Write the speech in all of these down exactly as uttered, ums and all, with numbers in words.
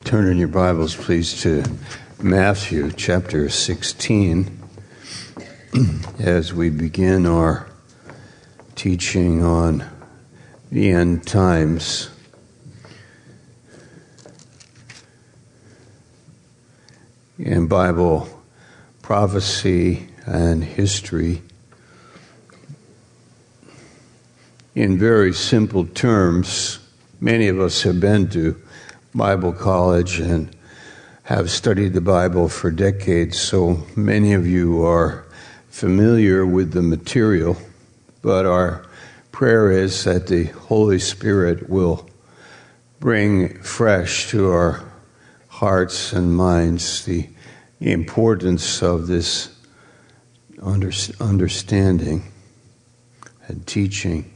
Turn in your Bibles, please, to Matthew chapter sixteen as we begin our teaching on the end times. In Bible prophecy and history, in very simple terms, many of us have been to Bible college and have studied the Bible for decades, so many of you are familiar with the material, but our prayer is that the Holy Spirit will bring fresh to our hearts and minds the importance of this under, understanding and teaching.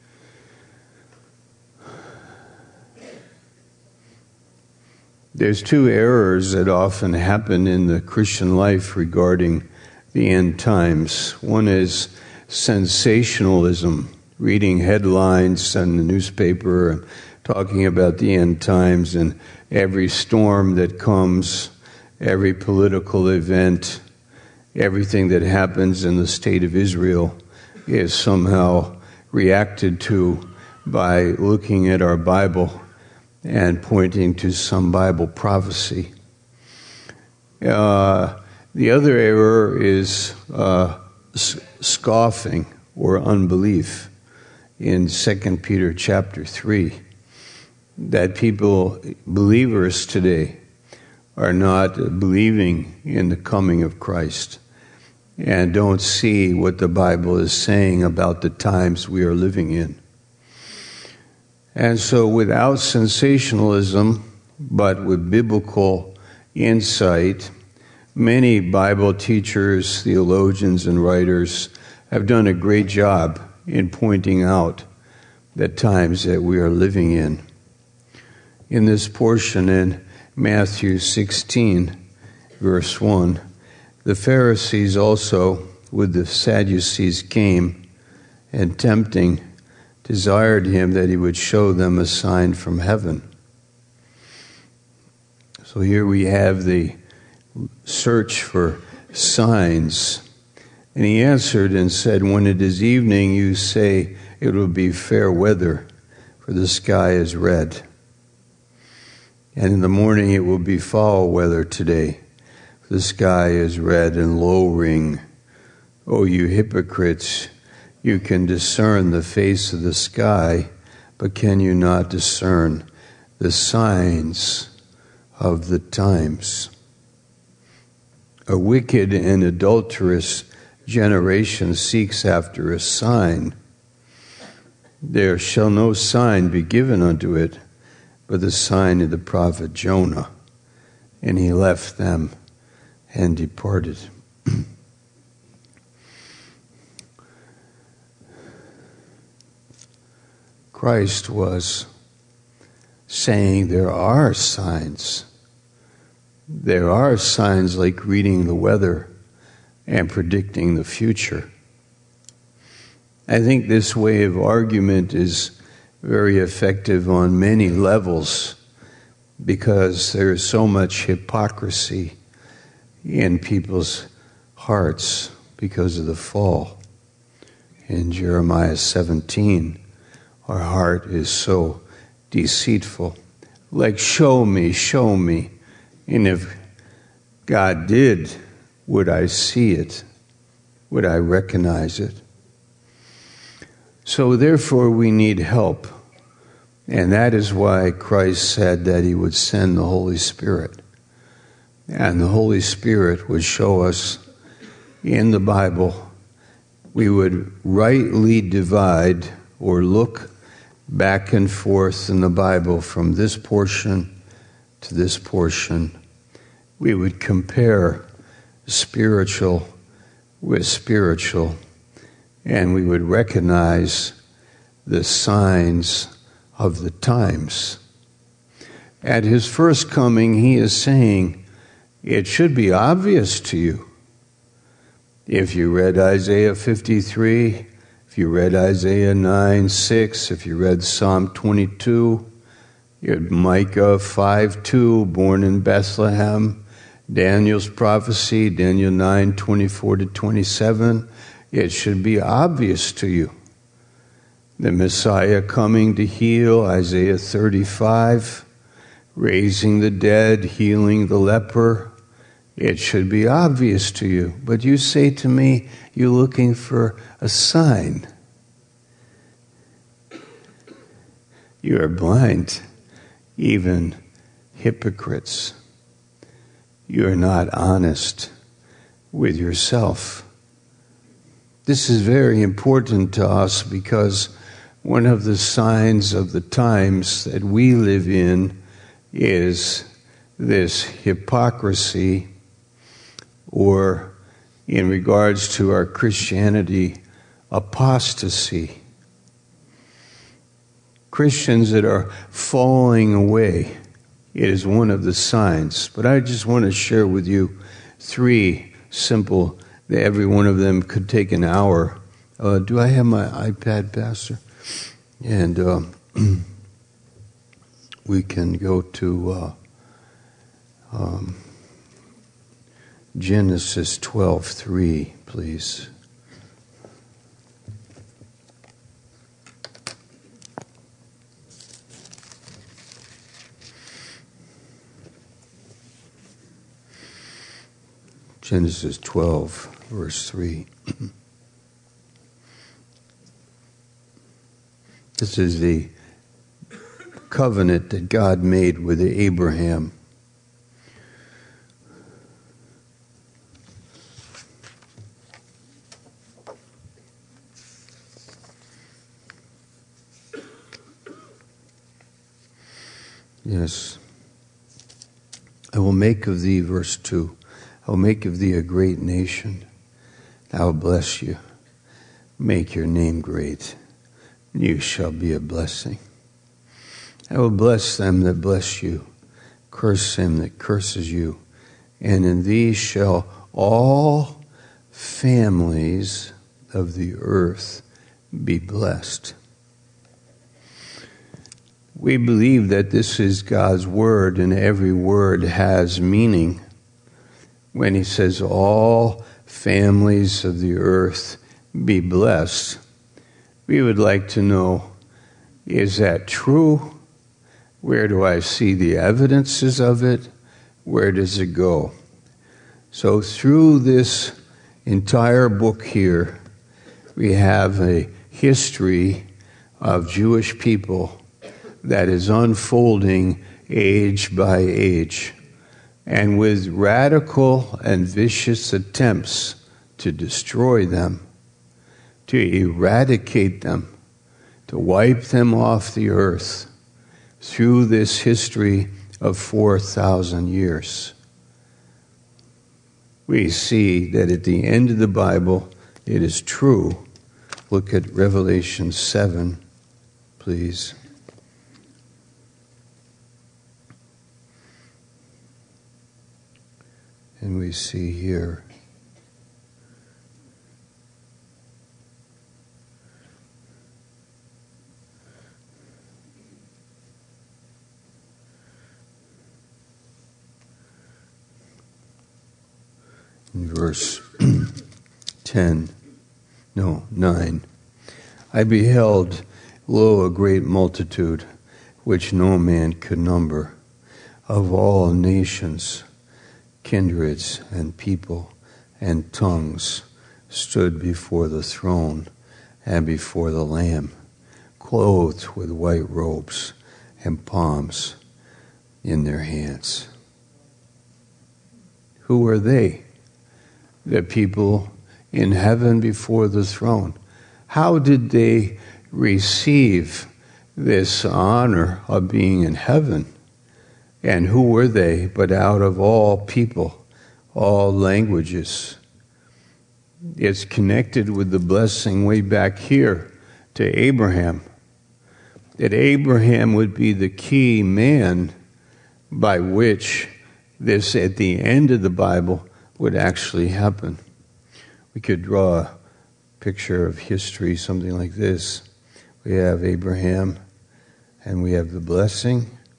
There's two errors that often happen in the Christian life regarding the end times. One is sensationalism, reading headlines in the newspaper and talking about the end times and every storm that comes, every political event, everything that happens in the state of Israel is somehow reacted to by looking at our Bible and pointing to some Bible prophecy. Uh, the other error is uh, s- scoffing or unbelief in Second Peter chapter three, that people, believers today, are not believing in the coming of Christ and don't see what the Bible is saying about the times we are living in. And so without sensationalism, but with biblical insight, many Bible teachers, theologians, and writers have done a great job in pointing out the times that we are living in. In this portion in Matthew sixteen, verse one, the Pharisees also with the Sadducees came, and tempting desired him that he would show them a sign from heaven. So here we have the search for signs. And he answered and said, when it is evening, you say it will be fair weather, for the sky is red. And in the morning it will be foul weather today, for the sky is red and lowering. O you hypocrites, you can discern the face of the sky, but can you not discern the signs of the times? A wicked and adulterous generation seeks after a sign. There shall no sign be given unto it, but the sign of the prophet Jonah. And he left them and departed. Christ was saying there are signs. There are signs like reading the weather and predicting the future. I think this way of argument is very effective on many levels because there is so much hypocrisy in people's hearts because of the fall. In Jeremiah seventeen, our heart is so deceitful. Like, show me, show me. And if God did, would I see it? Would I recognize it? So therefore we need help. And that is why Christ said that he would send the Holy Spirit. And the Holy Spirit would show us in the Bible. We would rightly divide or look back and forth in the Bible from this portion to this portion. We would compare spiritual with spiritual, and we would recognize the signs of the times. At his first coming, he is saying, it should be obvious to you. If you read Isaiah fifty-three, if you read Isaiah nine six, if you read Psalm twenty-two, You had Micah five two, born in Bethlehem. Daniel's prophecy, Daniel nine twenty-four to twenty-seven. It should be obvious to you. The Messiah coming to heal, Isaiah thirty-five. Raising the dead, healing the leper. It should be obvious to you. But you say to me, you're looking for a sign. You are blind, even hypocrites. You are not honest with yourself. This is very important to us because one of the signs of the times that we live in is this hypocrisy, or in regards to our Christianity, apostasy. Christians that are falling away. It is one of the signs. But I just want to share with you three simple, that every one of them could take an hour. Uh, do I have my iPad, Pastor? And uh, we can go to uh, um, Genesis twelve three, please. Genesis twelve, verse three. This is the covenant that God made with Abraham. Yes. I will make of thee, verse two, I will make of thee a great nation. I will bless you. Make your name great. You shall be a blessing. I will bless them that bless you. Curse him that curses you. And in thee shall all families of the earth be blessed. We believe that this is God's word, and every word has meaning. When he says all families of the earth be blessed, we would like to know, is that true? Where do I see the evidences of it? Where does it go? So through this entire book here, we have a history of Jewish people that is unfolding age by age, and with radical and vicious attempts to destroy them, to eradicate them, to wipe them off the earth through this history of four thousand years. We see that at the end of the Bible, it is true. Look at Revelation seven, please. And we see here in verse ten, no, nine, I beheld, lo, a great multitude, which no man could number, of all nations, kindreds and people and tongues, stood before the throne and before the Lamb, clothed with white robes and palms in their hands. Who are they? The people in heaven before the throne. How did they receive this honor of being in heaven? And who were they but out of all people, all languages? It's connected with the blessing way back here to Abraham. That Abraham would be the key man by which this, at the end of the Bible, would actually happen. We could draw a picture of history, something like this. We have Abraham, and we have the blessing,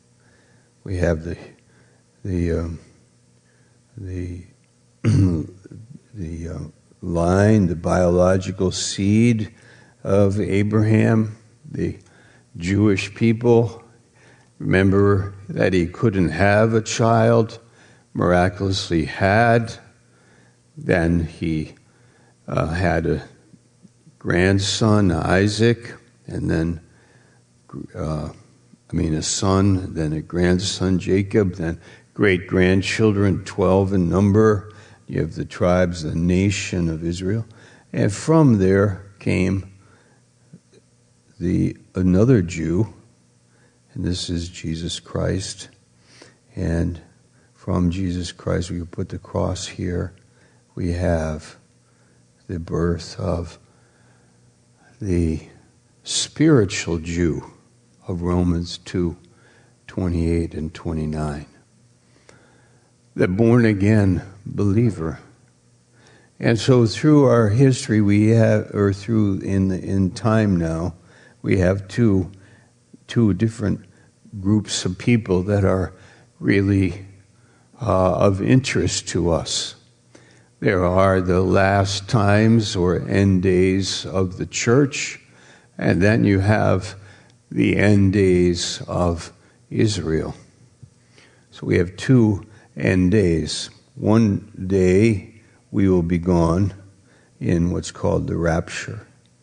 we have the the um, the the uh, line, the biological seed of Abraham, the Jewish people. Remember that he couldn't have a child, miraculously had. Then he uh, had a grandson, Isaac, and then, uh, I mean, a son, then a grandson, Jacob, then great-grandchildren, twelve in number. You have the tribes, the nation of Israel. And from there came the another Jew, and this is Jesus Christ. And from Jesus Christ, we put the cross here. We have the birth of the spiritual Jew of Romans two, twenty-eight and twenty-nine. The born-again believer. And so through our history, we have, or through in in time now, we have two two different groups of people that are really uh, of interest to us. There are the last times or end days of the church, and then you have the end days of Israel. So we have two end days. One day we will be gone in what's called the rapture.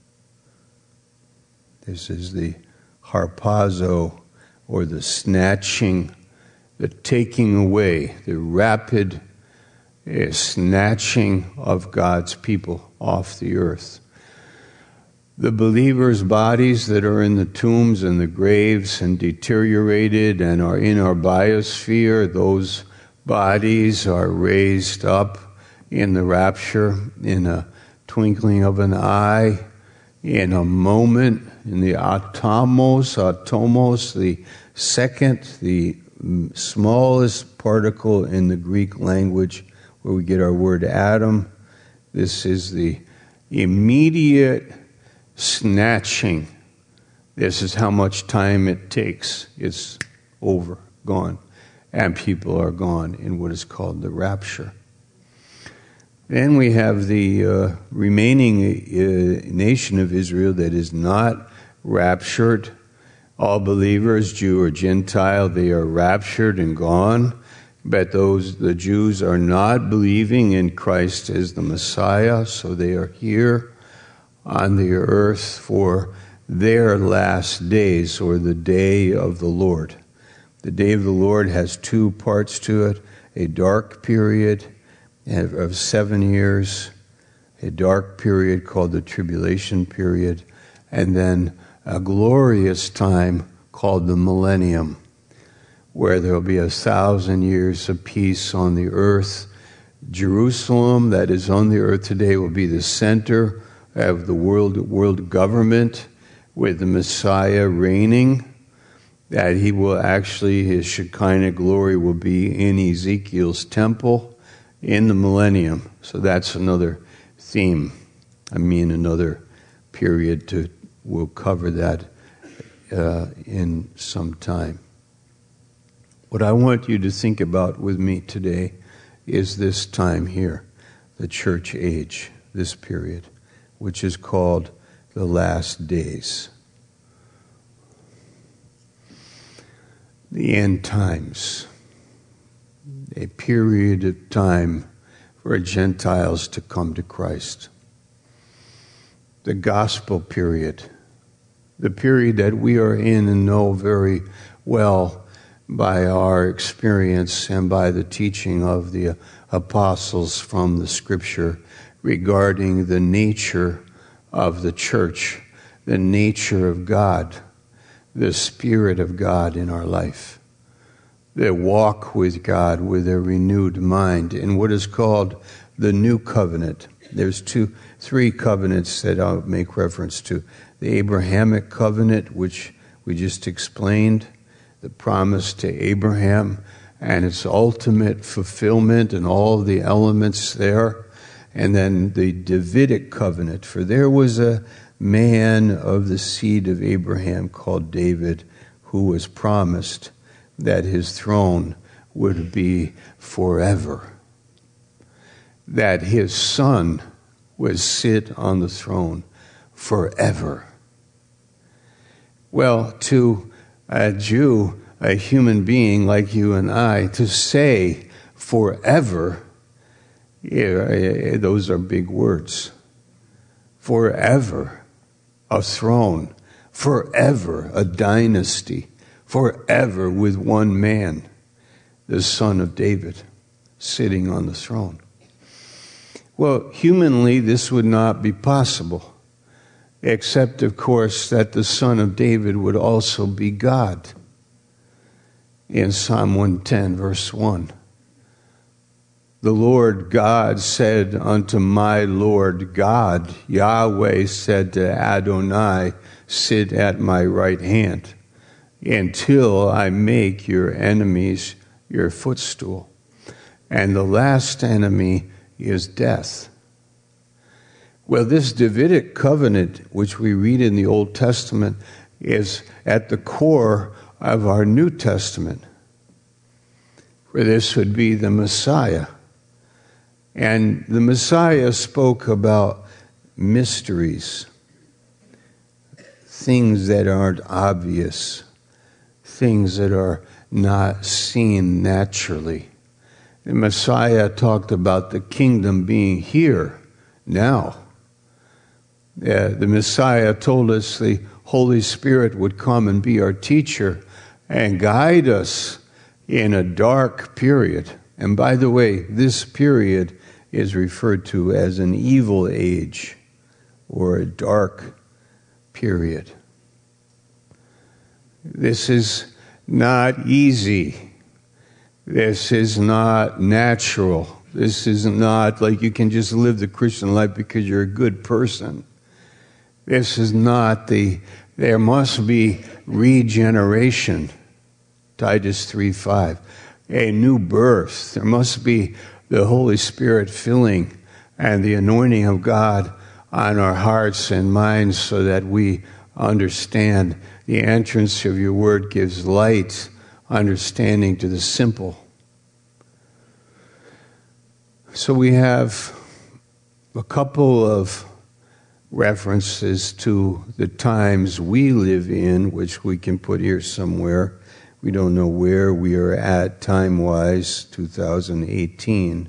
This is the harpazo, or the snatching, the taking away, the rapid uh, snatching of God's people off the earth. The believers' bodies that are in the tombs and the graves and deteriorated and are in our biosphere, those bodies are raised up in the rapture in a twinkling of an eye, in a moment, in the atomos, atomos, the second, the smallest particle in the Greek language where we get our word atom. This is the immediate snatching. This is how much time it takes. It's over, gone. And people are gone in what is called the rapture. Then we have the uh, remaining uh, nation of Israel that is not raptured. All believers, Jew or Gentile, they are raptured and gone. But those, the Jews are not believing in Christ as the Messiah, so they are here on the earth for their last days, or the day of the Lord. The day of the Lord has two parts to it: a dark period of seven years, a dark period called the tribulation period, and then a glorious time called the millennium, where there will be a thousand years of peace on the earth. Jerusalem, that is on the earth today, will be the center of the world world government, with the Messiah reigning. That he will actually, his Shekinah glory will be in Ezekiel's temple in the millennium. So that's another theme. I mean, another period to, we'll cover that uh, in some time. What I want you to think about with me today is this time here, the church age, this period, which is called the last days. The end times. A period of time for Gentiles to come to Christ. The gospel period. The period that we are in and know very well by our experience and by the teaching of the apostles from the scripture regarding the nature of the church, the nature of God, the Spirit of God in our life, the walk with God with a renewed mind in what is called the new covenant. There's two, three covenants that I'll make reference to. The Abrahamic covenant, which we just explained, the promise to Abraham and its ultimate fulfillment and all the elements there. And then the Davidic covenant, for there was a man of the seed of Abraham called David who was promised that his throne would be forever, that his son would sit on the throne forever. Well, to a Jew, a human being like you and I, to say forever, yeah, those are big words. Forever, a throne. Forever, a dynasty. Forever with one man, the son of David, sitting on the throne. Well, humanly, this would not be possible, except, of course, that the son of David would also be God. In Psalm one ten, verse one, the Lord God said unto my Lord God, Yahweh said to Adonai, sit at my right hand, until I make your enemies your footstool. And the last enemy is death. Well, this Davidic covenant, which we read in the Old Testament, is at the core of our New Testament, where this would be the Messiah. And the Messiah spoke about mysteries, things that aren't obvious, things that are not seen naturally. The Messiah talked about the kingdom being here, now. Uh, the Messiah told us the Holy Spirit would come and be our teacher and guide us in a dark period. And by the way, this period is referred to as an evil age or a dark period. This is not easy. This is not natural. This is not like you can just live the Christian life because you're a good person. This is not the, there must be regeneration. Titus three five, a new birth. There must be the Holy Spirit filling and the anointing of God on our hearts and minds so that we understand the entrance of your word gives light, understanding to the simple. So we have a couple of references to the times we live in, which we can put here somewhere. We don't know where we are at time-wise, two thousand eighteen.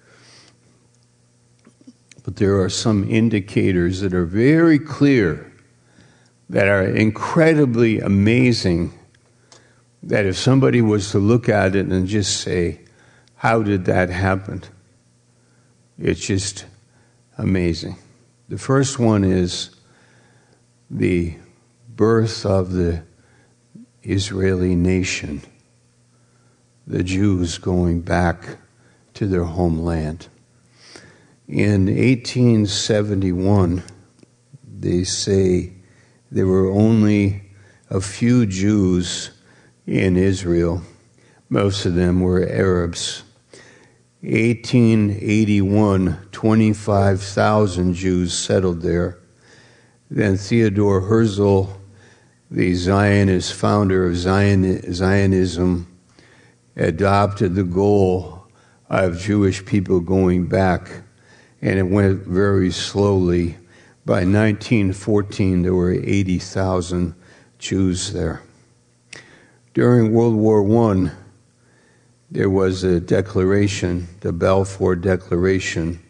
But there are some indicators that are very clear, that are incredibly amazing, that if somebody was to look at it and just say, how did that happen? It's just amazing. The first one is the birth of the Israeli nation, the Jews going back to their homeland. In eighteen seventy-one, they say there were only a few Jews in Israel. Most of them were Arabs. eighteen eighty-one, twenty-five thousand Jews settled there. Then Theodore Herzl, the Zionist founder of Zion, Zionism, adopted the goal of Jewish people going back, and it went very slowly. By nineteen fourteen, there were eighty thousand Jews there. During World War One, there was a declaration, the Balfour Declaration,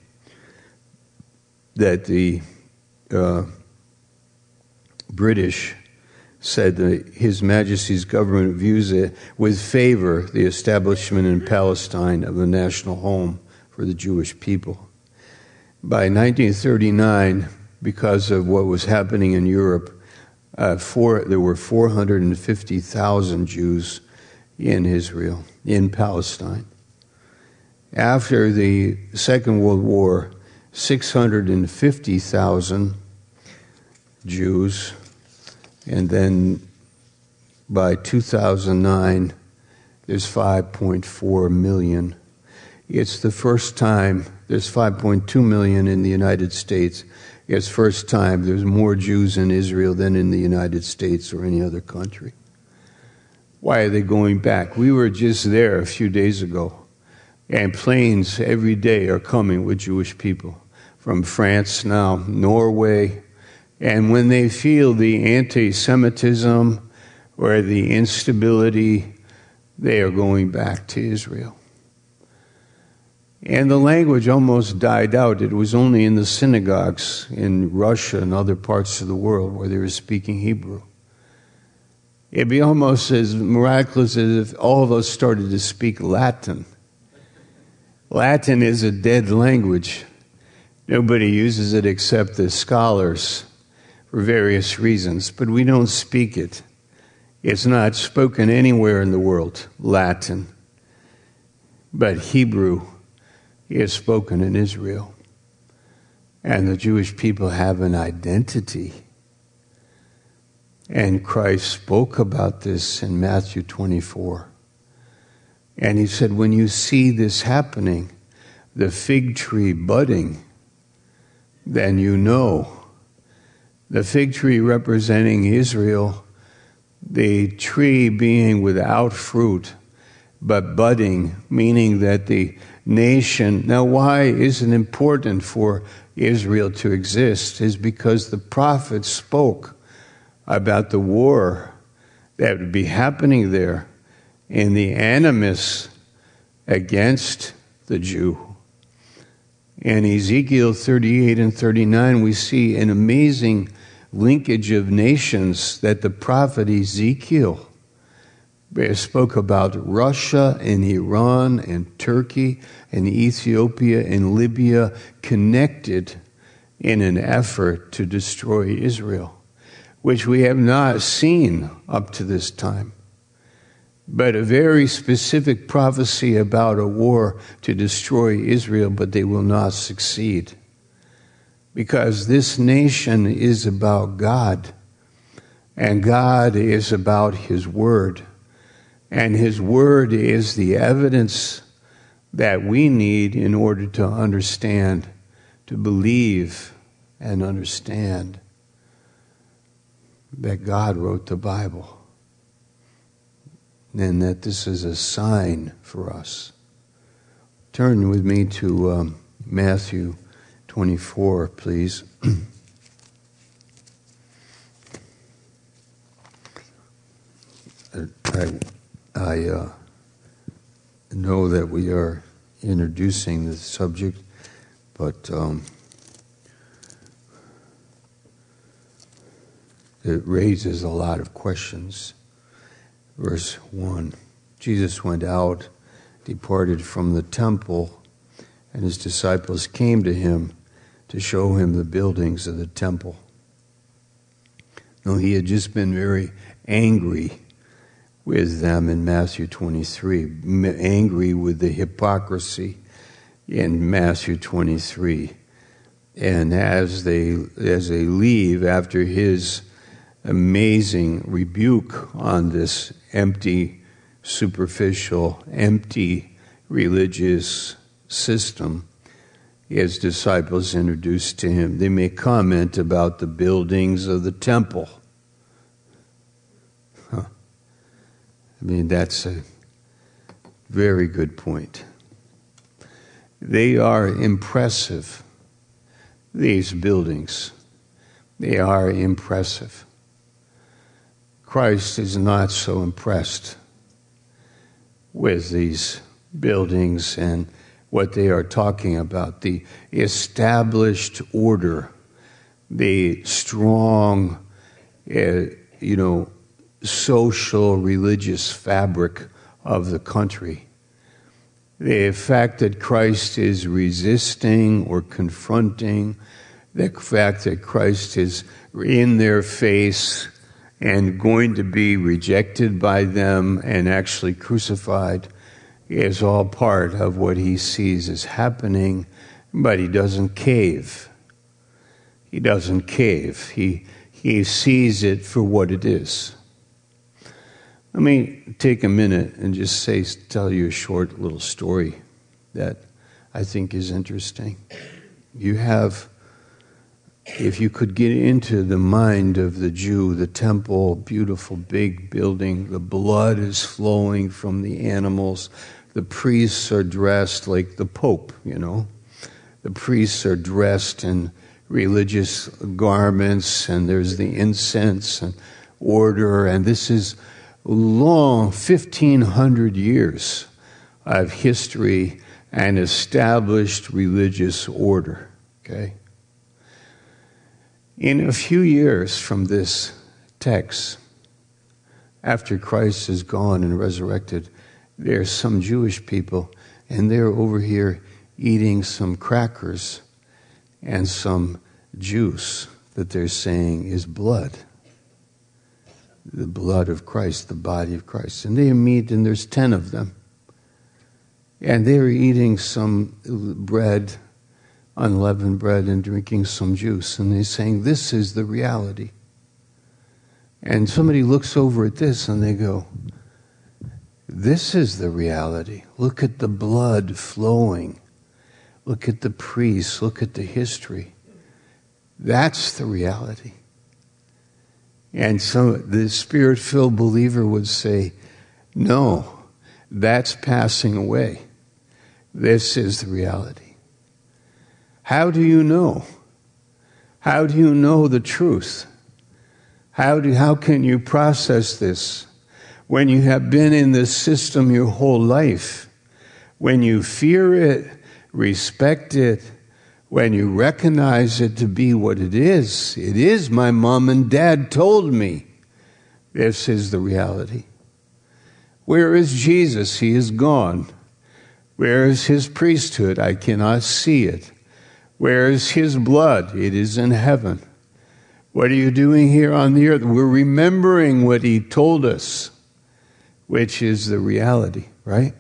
that the uh, British said that His Majesty's government views it with favor the establishment in Palestine of a national home for the Jewish people. By nineteen thirty-nine, because of what was happening in Europe, uh, four, there were four hundred fifty thousand Jews in Israel, in Palestine. After the Second World War, six hundred fifty thousand Jews, and then by two thousand nine, there's five point four million. It's the first time, there's five point two million in the United States. It's the first time there's more Jews in Israel than in the United States or any other country. Why are they going back? We were just there a few days ago, and planes every day are coming with Jewish people from France now, Norway, and when they feel the anti-Semitism or the instability, they are going back to Israel. And the language almost died out. It was only in the synagogues in Russia and other parts of the world where they were speaking Hebrew. It'd be almost as miraculous as if all of us started to speak Latin. Latin is a dead language. Nobody uses it except the scholars for various reasons, but we don't speak it. It's not spoken anywhere in the world, Latin. But Hebrew is spoken in Israel. And the Jewish people have an identity. And Christ spoke about this in Matthew twenty-four. And he said, when you see this happening, the fig tree budding, then you know. The fig tree representing Israel, the tree being without fruit, but budding, meaning that the nation. Now, why is it important for Israel to exist? Is because the prophets spoke about the war that would be happening there and the animus against the Jew. In Ezekiel thirty-eight and thirty-nine, we see an amazing linkage of nations that the prophet Ezekiel spoke about Russia and Iran and Turkey and Ethiopia and Libya connected in an effort to destroy Israel, which we have not seen up to this time. But a very specific prophecy about a war to destroy Israel, but they will not succeed. Because this nation is about God, and God is about His Word. And His Word is the evidence that we need in order to understand, to believe and understand that God wrote the Bible. And that this is a sign for us. Turn with me to um, Matthew twenty-four, please. I, I uh, know that we are introducing the subject, but um, it raises a lot of questions. Verse one, Jesus went out, departed from the temple, and his disciples came to him to show him the buildings of the temple. Now, he had just been very angry with them in Matthew twenty-three, angry with the hypocrisy in Matthew twenty-three. And as they as they leave after his amazing rebuke on this empty, superficial, empty religious system, his disciples introduced to him. They may comment about the buildings of the temple. Huh. I mean, that's a very good point. They are impressive, these buildings. They are impressive. Christ is not so impressed with these buildings and what they are talking about, the established order, the strong, uh, you know, social, religious fabric of the country. The fact that Christ is resisting or confronting, the fact that Christ is in their face and going to be rejected by them and actually crucified is all part of what he sees as happening, but he doesn't cave. He doesn't cave. He, he sees it for what it is. Let me take a minute and just say, tell you a short little story that I think is interesting. You have if you could get into the mind of the Jew, the temple, beautiful big building, the blood is flowing from the animals. The priests are dressed like the Pope, you know. The priests are dressed in religious garments, and there's the incense and order, and this is long, fifteen hundred years of history and established religious order, okay? In a few years from this text, after Christ is gone and resurrected, there's some Jewish people, and they're over here eating some crackers and some juice that they're saying is blood. The blood of Christ, the body of Christ. And they meet, and there's ten of them. And they're eating some bread, unleavened bread, and drinking some juice. And they're saying, this is the reality. And somebody looks over at this and they go, this is the reality. Look at the blood flowing. Look at the priests. Look at the history. That's the reality. And so the Spirit-filled believer would say, no, that's passing away. This is the reality. How do you know? How do you know the truth? How do, how can you process this when you have been in this system your whole life? When you fear it, respect it, when you recognize it to be what it is. It is my mom and dad told me. This is the reality. Where is Jesus? He is gone. Where is his priesthood? I cannot see it. Where is his blood? It is in heaven. What are you doing here on the earth? We're remembering what he told us, which is the reality, right?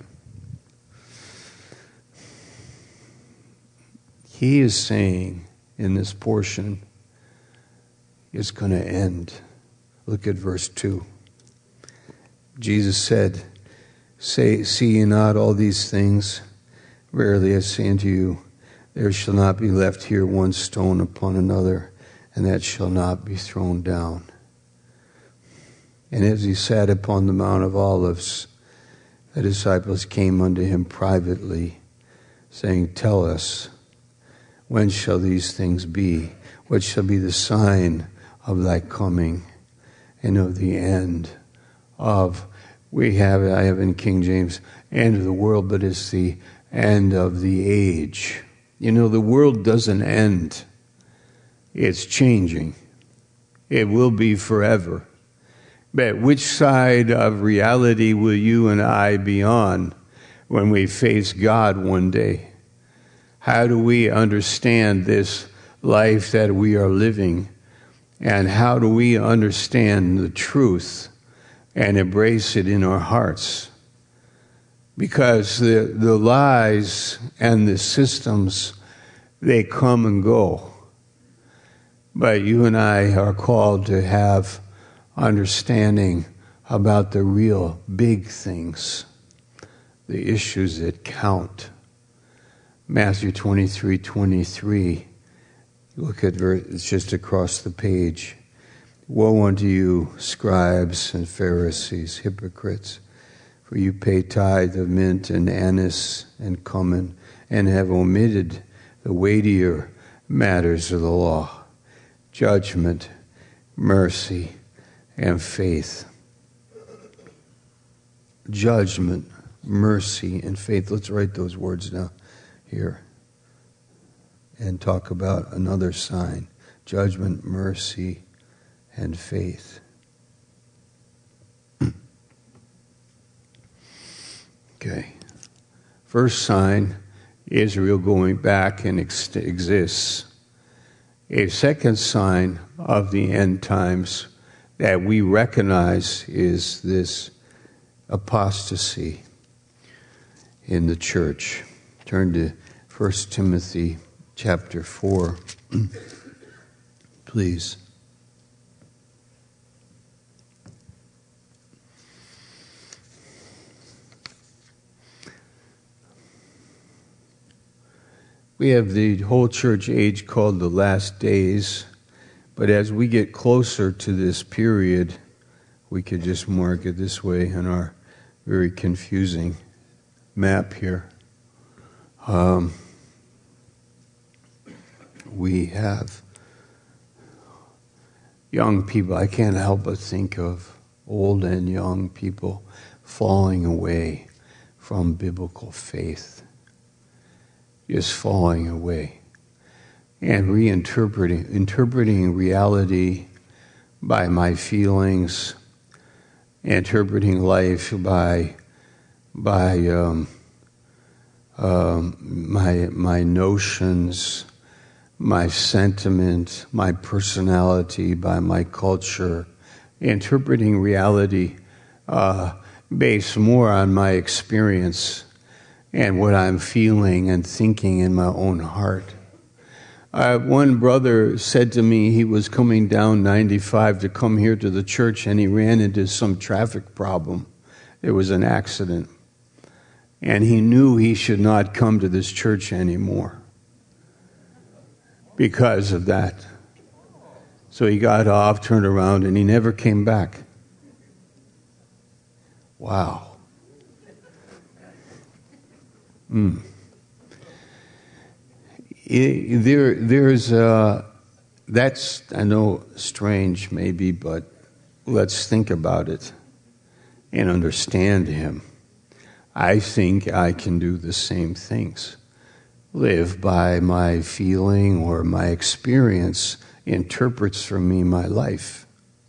He is saying in this portion, it's going to end. Look at verse two. Jesus said, Say, see ye not all these things? Verily I say unto you, there shall not be left here one stone upon another, and that shall not be thrown down. And as he sat upon the Mount of Olives, the disciples came unto him privately, saying, Tell us, when shall these things be? What shall be the sign of thy coming and of the end of, we have, I have in King James, end of the world, but it's the end of the age. You know, the world doesn't end. It's changing. It will be forever. But which side of reality will you and I be on when we face God one day? How do we understand this life that we are living? And how do we understand the truth and embrace it in our hearts? Because the, the lies and the systems, they come and go. But you and I are called to have understanding about the real big things, the issues that count. Matthew twenty-three twenty-three. Look at verse, it's just across the page. Woe unto you, scribes and Pharisees, hypocrites, for you pay tithe of mint and anise and cumin, and have omitted the weightier matters of the law, judgment, mercy, and faith. Judgment, mercy, and faith. Let's write those words down here and talk about another sign. Judgment, mercy, and faith. Okay. First sign, Israel going back and ex- exists. A second sign of the end times that we recognize is this apostasy in the church. Turn to First Timothy chapter four, please. We have the whole church age called the last days, but as we get closer to this period, we could just mark it this way on our very confusing map here. Um, we have young people. I can't help but think of old and young people falling away from biblical faith, just falling away and reinterpreting interpreting reality by my feelings, interpreting life by by um, um, my my notions, my sentiment, my personality, by my culture, interpreting reality uh, based more on my experience and what I'm feeling and thinking in my own heart. Uh, one brother said to me he was coming down ninety-five to come here to the church, and he ran into some traffic problem. There was an accident, and he knew he should not come to this church anymore because of that. So he got off, turned around, and he never came back. Wow. Mm. It, there, there's uh, that's, I know, strange maybe, but let's think about it and understand him. I think I can do the same things. Live by my feeling or my experience interprets for me my life.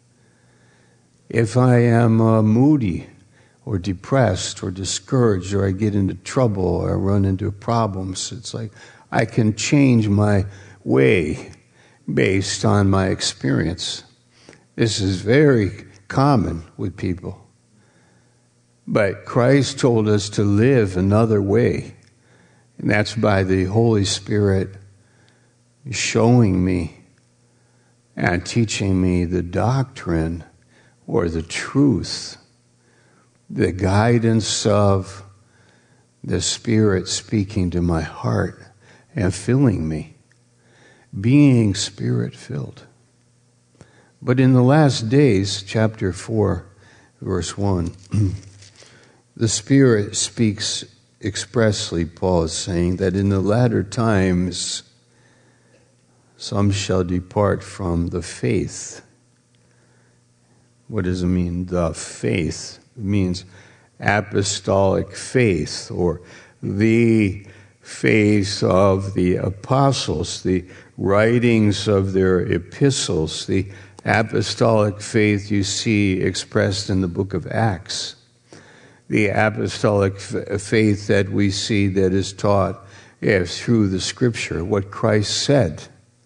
If I am uh, moody or depressed or discouraged, or I get into trouble or I run into problems, it's like I can change my way based on my experience. This is very common with people. But Christ told us to live another way, and that's by the Holy Spirit showing me and teaching me the doctrine or the truth, the guidance of the Spirit speaking to my heart and filling me, being Spirit-filled. But in the last days, chapter four, verse one, the Spirit speaks expressly, Paul is saying, that in the latter times some shall depart from the faith. What does it mean, the faith? It means apostolic faith, or the faith of the apostles, the writings of their epistles, the apostolic faith you see expressed in the book of Acts, the apostolic f- faith that we see that is taught yes, through the Scripture, what Christ said.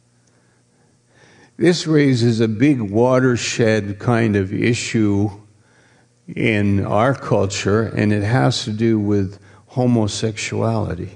This raises a big watershed kind of issue in our culture, and it has to do with homosexuality.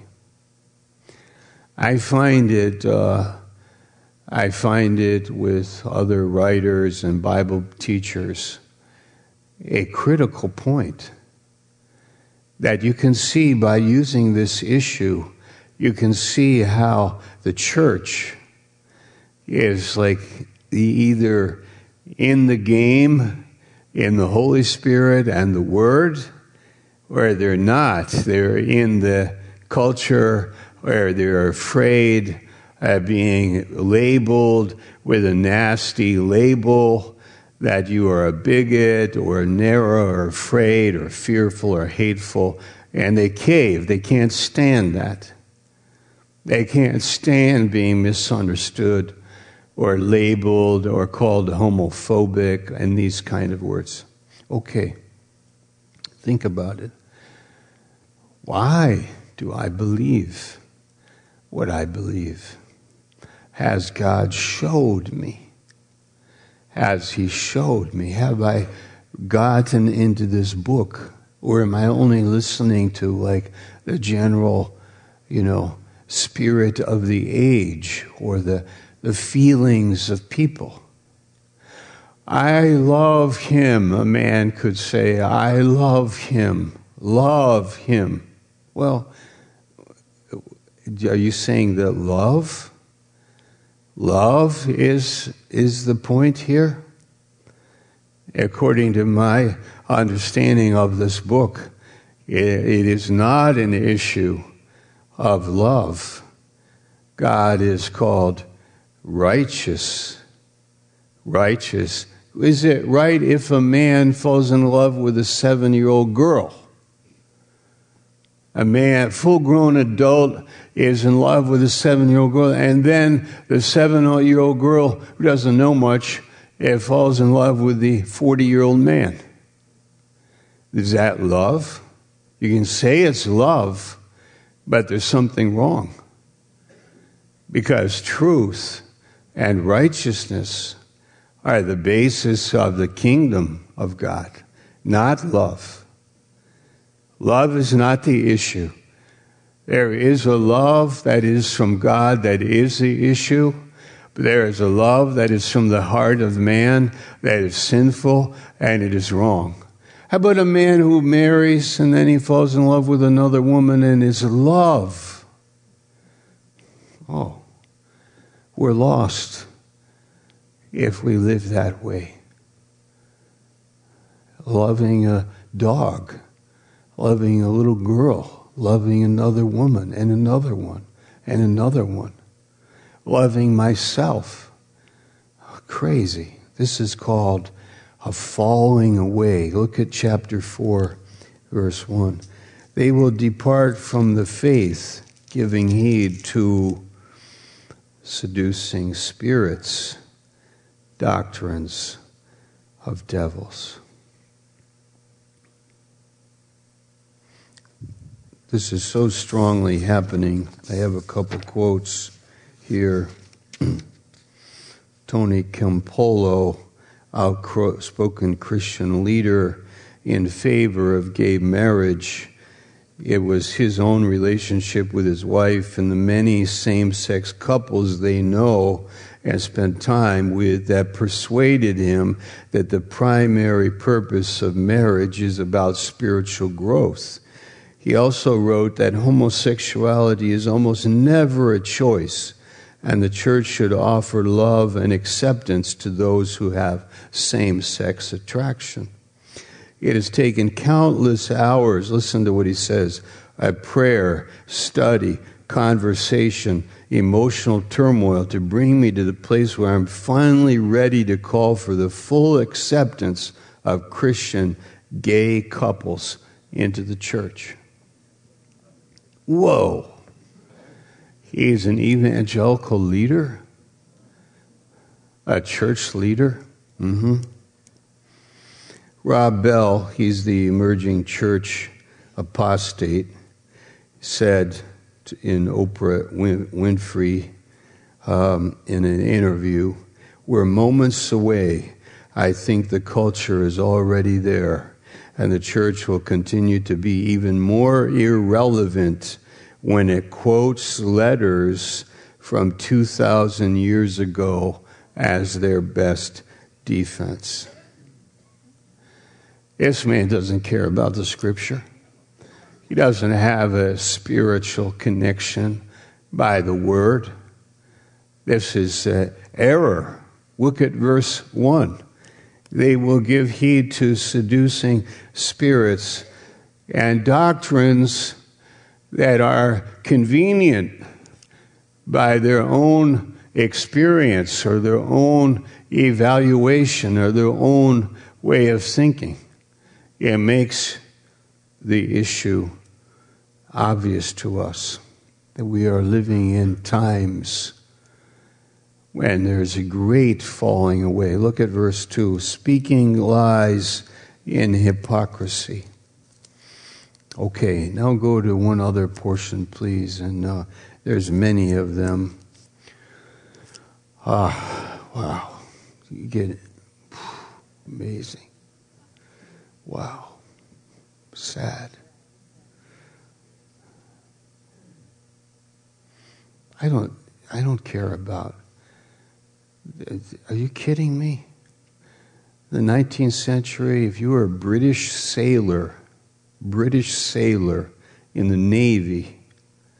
I find it, uh, I find it with other writers and Bible teachers a critical point that you can see by using this issue. You can see how the church is like either in the game, in the Holy Spirit and the Word, or they're not. They're in the culture where they're afraid of being labeled with a nasty label that you are a bigot or narrow or afraid or fearful or hateful, and they cave. They can't stand that. They can't stand being misunderstood or labeled or called homophobic and these kind of words. Okay, think about it. Why do I believe what I believe? Has God showed me? Has He showed me? Have I gotten into this book? Or am I only listening to like the general, you know, spirit of the age or the, the feelings of people? I love him, a man could say. I love him, love him. Well, Are you saying that love, love is, is the point here? According to my understanding of this book, it, it is not an issue of love. God is called righteous. Righteous. Is it right if a man falls in love with a seven-year-old girl? A man, full-grown adult, is in love with a seven-year-old girl, and then the seven-year-old girl, who doesn't know much, it falls in love with the forty-year-old man. Is that love? You can say it's love, but there's something wrong. Because truth and righteousness are the basis of the kingdom of God, not love. Love is not the issue. There is a love that is from God that is the issue. But there is a love that is from the heart of man that is sinful and it is wrong. How about a man who marries and then he falls in love with another woman and is love? Oh, we're lost if we live that way. Loving a dog, loving a little girl, loving another woman and another one and another one. Loving myself. Crazy. This is called a falling away. Look at chapter four, verse one. They will depart from the faith, giving heed to seducing spirits, doctrines of devils. This is so strongly happening. I have a couple quotes here. Tony Campolo, outspoken Christian leader in favor of gay marriage. It was his own relationship with his wife and the many same-sex couples they know and spent time with that persuaded him that the primary purpose of marriage is about spiritual growth. He also wrote that homosexuality is almost never a choice, and the church should offer love and acceptance to those who have same-sex attraction. It has taken countless hours, listen to what he says, of prayer, study, conversation, emotional turmoil to bring me to the place where I'm finally ready to call for the full acceptance of Christian gay couples into the church. Whoa! He's an evangelical leader, a church leader. Mm-hmm. Rob Bell, he's the emerging church apostate, said in Oprah Winfrey um, in an interview, "We're moments away. I think the culture is already there, and the church will continue to be even more irrelevant when it quotes letters from two thousand years ago as their best defense." This man doesn't care about the scripture. He doesn't have a spiritual connection by the word. This is uh, error. Look at verse one. They will give heed to seducing spirits and doctrines that are convenient by their own experience or their own evaluation or their own way of thinking. It makes the issue obvious to us that we are living in times when there's a great falling away. Look at verse two. Speaking lies in hypocrisy. Okay, now go to one other portion, please. And uh, there's many of them. Ah, wow. You get it. Amazing. Wow. Sad. I don't I don't care about. Are you kidding me? The nineteenth century, if you were a British sailor, British sailor in the Navy,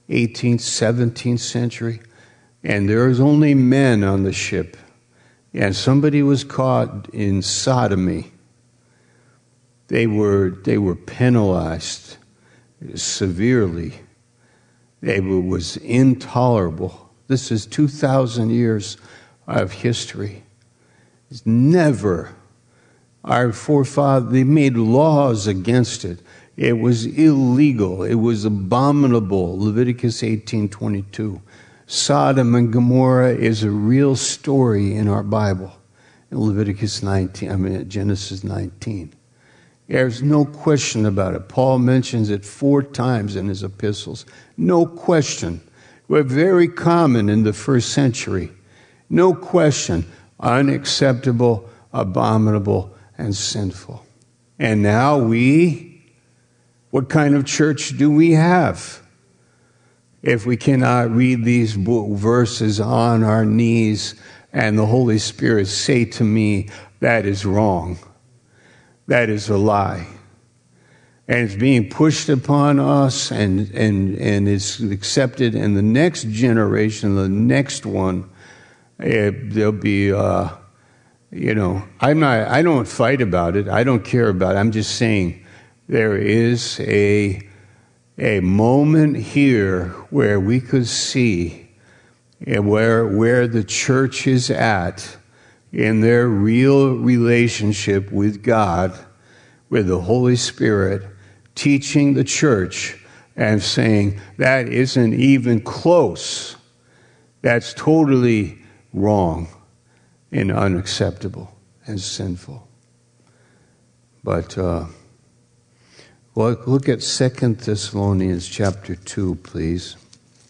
eighteenth, seventeenth century, and there was only men on the ship, and somebody was caught in sodomy. They were they were penalized severely. It was intolerable. This is two thousand years of history. It's never, our forefathers, they made laws against it. It was illegal. It was abominable. Leviticus eighteen twenty-two. Sodom and Gomorrah is a real story in our Bible. In Leviticus nineteen, I mean Genesis nineteen. There's no question about it. Paul mentions it four times in his epistles. No question. Were very common in the first century. No question. Unacceptable, abominable, and sinful. And now we, what kind of church do we have? If we cannot read these verses on our knees and the Holy Spirit say to me, that is wrong. That is a lie. And it's being pushed upon us, and, and, and it's accepted in the next generation, the next one. It, there'll be, uh, you know, I'm not, I don't fight about it. I don't care about it. I'm just saying there is a, a moment here where we could see where, where the church is at in their real relationship with God, with the Holy Spirit, teaching the church and saying, that isn't even close. That's totally wrong and unacceptable and sinful. But uh, well, look at Second Thessalonians chapter two, please.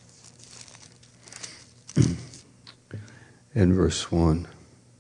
In verse one.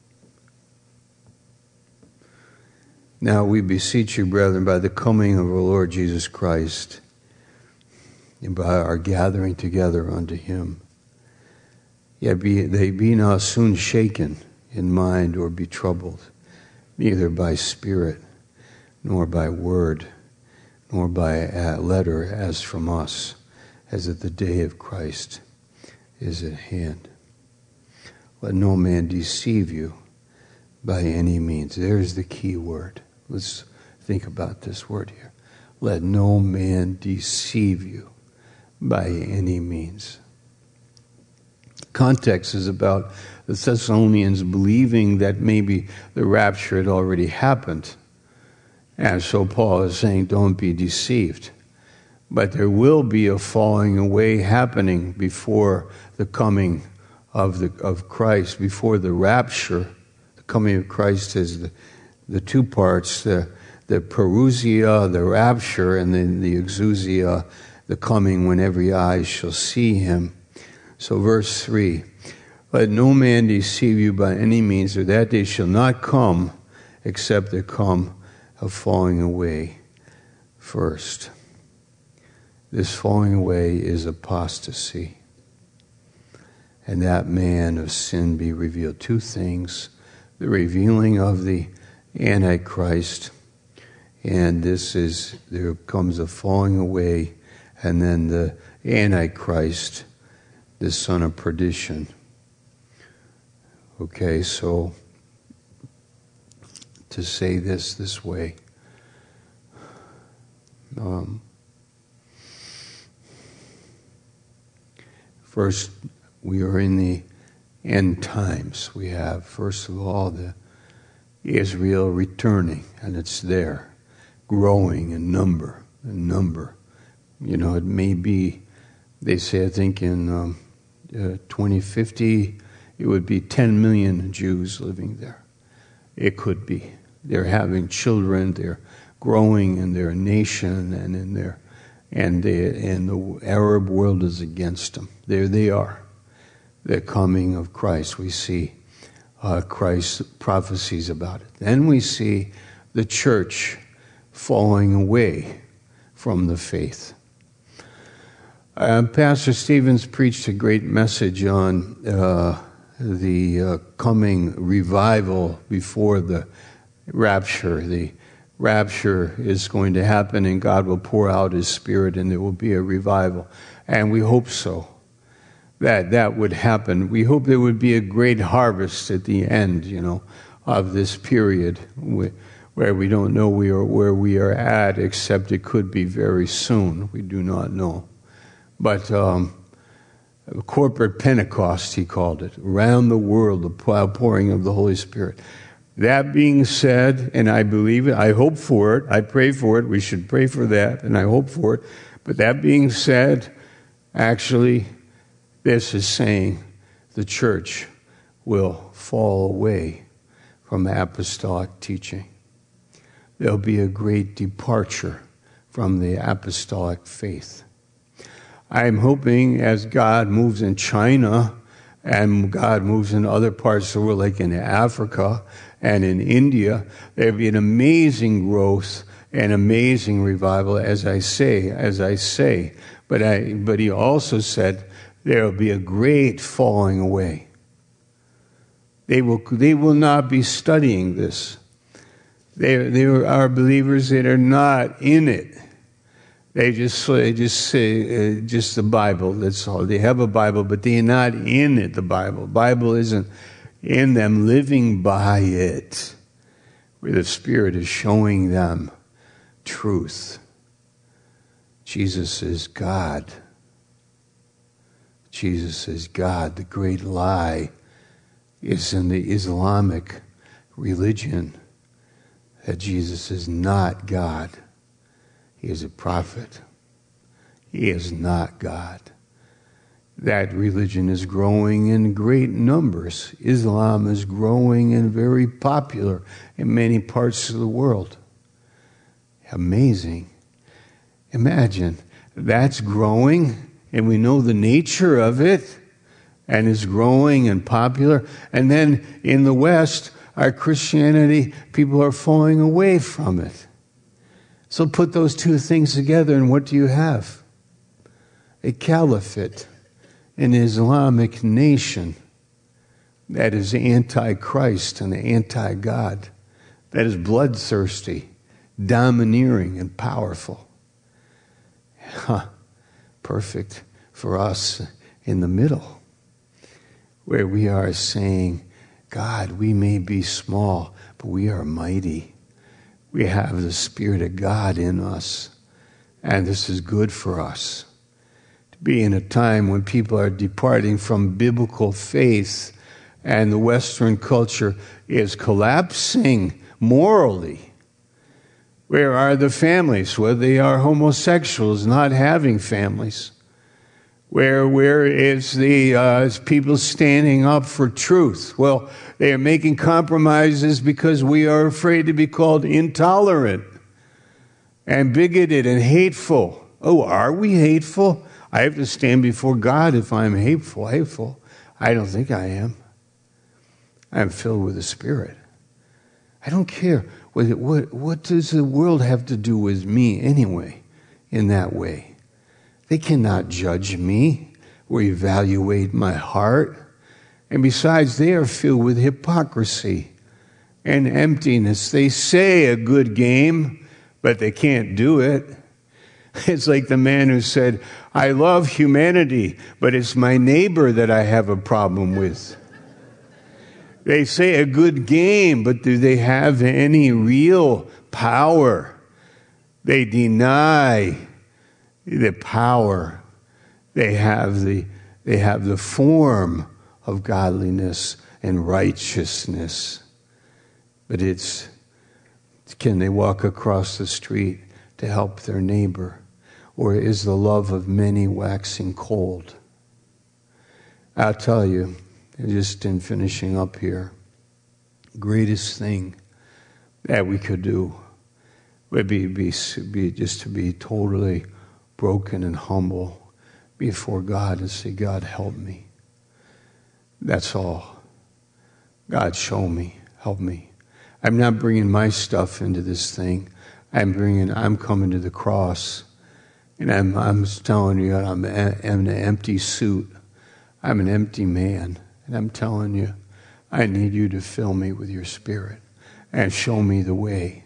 Now we beseech you, brethren, by the coming of our Lord Jesus Christ, and by our gathering together unto him, yet be, they be not soon shaken in mind or be troubled, neither by spirit, nor by word, nor by a letter as from us, as that the day of Christ is at hand. Let no man deceive you by any means. There's the key word. Let's think about this word here. Let no man deceive you by any means. Context is about the Thessalonians believing that maybe the rapture had already happened. And so Paul is saying, don't be deceived. But there will be a falling away happening before the coming of the of Christ, before the rapture. The coming of Christ is the The two parts, the, the parousia, the rapture, and then the exousia, the coming when every eye shall see him. So verse three, let no man deceive you by any means, or that day shall not come, except there come a falling away first. This falling away is apostasy. And that man of sin be revealed. Two things, the revealing of the Antichrist, and this is, there comes a falling away, and then the Antichrist, the son of perdition. Okay, so to say this this way, um, first, we are in the end times. We have, first of all, the Israel returning, and it's there, growing in number, in number. You know, it may be, they say, I think in um, uh, twenty fifty, it would be ten million Jews living there. It could be. They're having children, they're growing in their nation and in their, and they, and the Arab world is against them. There they are. The coming of Christ, we see. Uh, Christ's prophecies about it. Then we see the church falling away from the faith. Uh, Pastor Stevens preached a great message on uh, the uh, coming revival before the rapture. The rapture is going to happen, and God will pour out his Spirit, and there will be a revival. And we hope so, that that would happen. We hope there would be a great harvest at the end, you know, of this period where we don't know we are where we are at, except it could be very soon. We do not know. But um, corporate Pentecost, he called it, around the world, the outpouring of the Holy Spirit. That being said, and I believe it, I hope for it, I pray for it, we should pray for that, and I hope for it. But that being said, actually, this is saying the church will fall away from apostolic teaching. There'll be a great departure from the apostolic faith. I'm hoping as God moves in China and God moves in other parts of the world, like in Africa and in India, there'll be an amazing growth and amazing revival, as I say, as I say. But I, but he also said there'll be a great falling away. They will, they will not be studying this. They, they are believers that are not in it. They just, they just say, uh, just the Bible, that's all. They have a Bible, but they're not in it, the Bible. Bible isn't in them, living by it, where the Spirit is showing them truth. Jesus is God. Jesus is God. The great lie is in the Islamic religion that Jesus is not God. He is a prophet. He is not God. That religion is growing in great numbers. Islam is growing and very popular in many parts of the world. Amazing. Imagine, that's growing, and we know the nature of it, and it's growing and popular. And then in the West, our Christianity, people are falling away from it. So put those two things together, and what do you have? A caliphate, an Islamic nation that is anti-Christ and anti-God, that is bloodthirsty, domineering, and powerful. Huh. Perfect for us in the middle, where we are saying, God, we may be small, but we are mighty. We have the Spirit of God in us, and this is good for us. To be in a time when people are departing from biblical faith and the Western culture is collapsing morally. Where are the families? Where they are homosexuals not having families. Where where is the uh, is people standing up for truth? Well, they are making compromises because we are afraid to be called intolerant and bigoted and hateful. Oh, are we hateful? I have to stand before God if I'm hateful. Hateful. I don't think I am. I'm filled with the Spirit. I don't care. What, what, what does the world have to do with me anyway in that way? They cannot judge me or evaluate my heart. And besides, they are filled with hypocrisy and emptiness. They say a good game, but they can't do it. It's like the man who said, I love humanity, but it's my neighbor that I have a problem with. They say a good game, but do they have any real power? They deny the power. They have the, they have the form of godliness and righteousness. But it's, can they walk across the street to help their neighbor? Or is the love of many waxing cold? I'll tell you, just in finishing up here, greatest thing that we could do would be, be, be just to be totally broken and humble before God and say, God, help me. That's all. God, show me, help me. I'm not bringing my stuff into this thing. I'm bringing, I'm coming to the cross, and I'm, I'm telling you, I'm, I'm an empty suit. I'm an empty man, and I'm telling you, I need you to fill me with your Spirit and show me the way.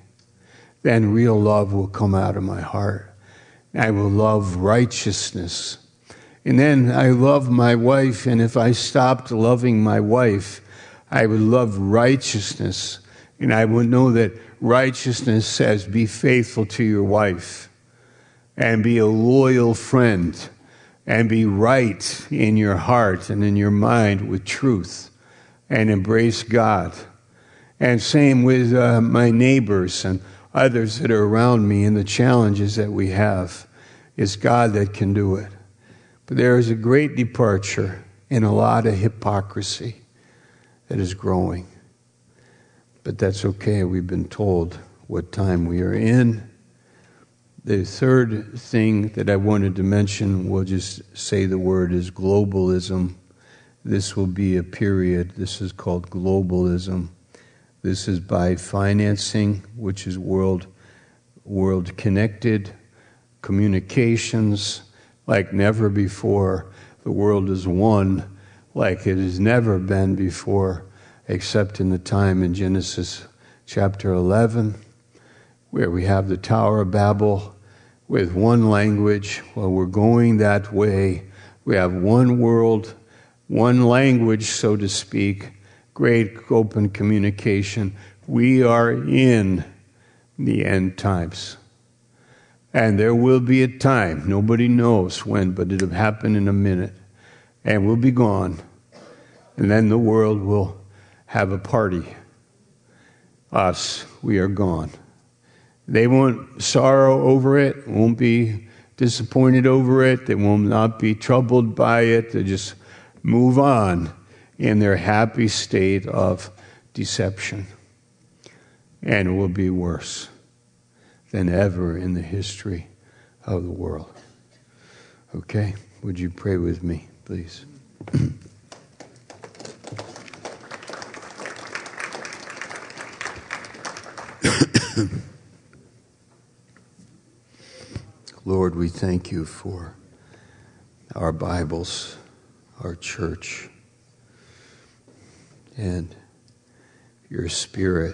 Then real love will come out of my heart. I will love righteousness. And then I love my wife, and if I stopped loving my wife, I would love righteousness. And I would know that righteousness says, be faithful to your wife, and be a loyal friend, and be right in your heart and in your mind with truth, and embrace God. And same with uh, my neighbors and others that are around me and the challenges that we have. It's God that can do it. But there is a great departure and a lot of hypocrisy that is growing. But that's okay. We've been told what time we are in. The third thing that I wanted to mention, we'll just say the word, is globalism. This will be a period. This is called globalism. This is by financing, which is world, world connected, communications like never before. The world is one like it has never been before, except in the time in Genesis chapter eleven, where we have the Tower of Babel with one language. Well, we're going that way. We have one world, one language, so to speak, great open communication. We are in the end times. And there will be a time, nobody knows when, but it'll happen in a minute, and we'll be gone. And then the world will have a party. Us, we are gone. They won't sorrow over it, won't be disappointed over it, they will not be troubled by it. They just move on in their happy state of deception. And it will be worse than ever in the history of the world. Okay, would you pray with me, please? Lord, we thank you for our Bibles, our church, and your Spirit.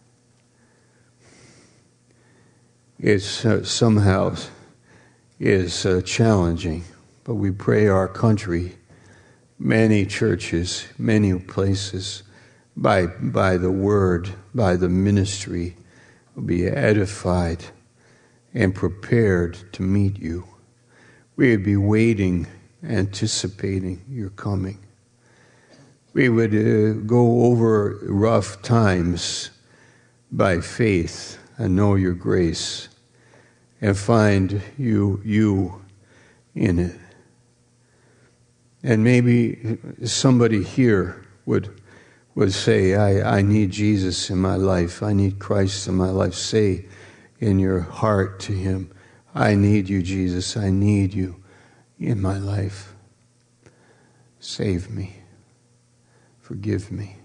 It's uh, somehow is uh, challenging, but we pray our country, many churches, many places, by by the word, by the ministry, will be edified and prepared to meet you. We would be waiting, anticipating your coming. We would uh, go over rough times by faith and know your grace and find you you in it. And maybe somebody here would would say, I, I need Jesus in my life. I need Christ in my life. Say in your heart to him, I need you, Jesus. I need you in my life. Save me. Forgive me.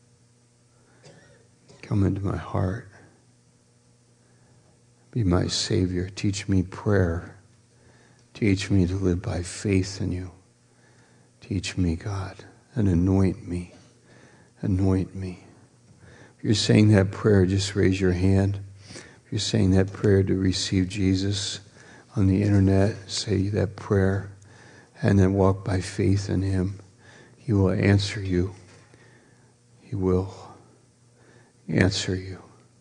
Come into my heart. Be my Savior. Teach me prayer. Teach me to live by faith in you. Teach me, God, and anoint me. Anoint me. If you're saying that prayer, just raise your hand. If you're saying that prayer to receive Jesus on the internet, say that prayer and then walk by faith in him. He will answer you. He will answer you.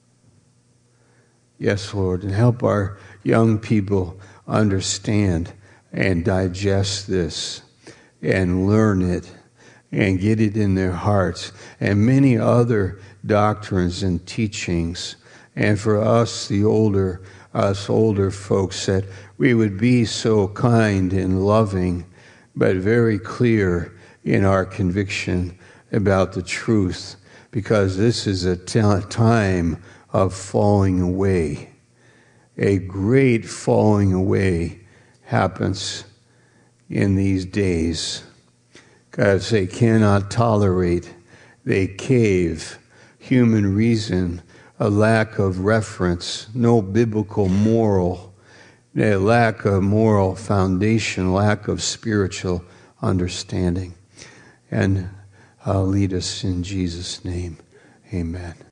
Yes, Lord, and help our young people understand and digest this and learn it and get it in their hearts, and many other doctrines and teachings. And for us, the older, us older folks, that we would be so kind and loving, but very clear in our conviction about the truth, because this is a t- time of falling away. A great falling away happens in these days, because they cannot tolerate, they cave, human reason, a lack of reference, no biblical moral, a lack of moral foundation, lack of spiritual understanding. And uh, lead us in Jesus' name. Amen.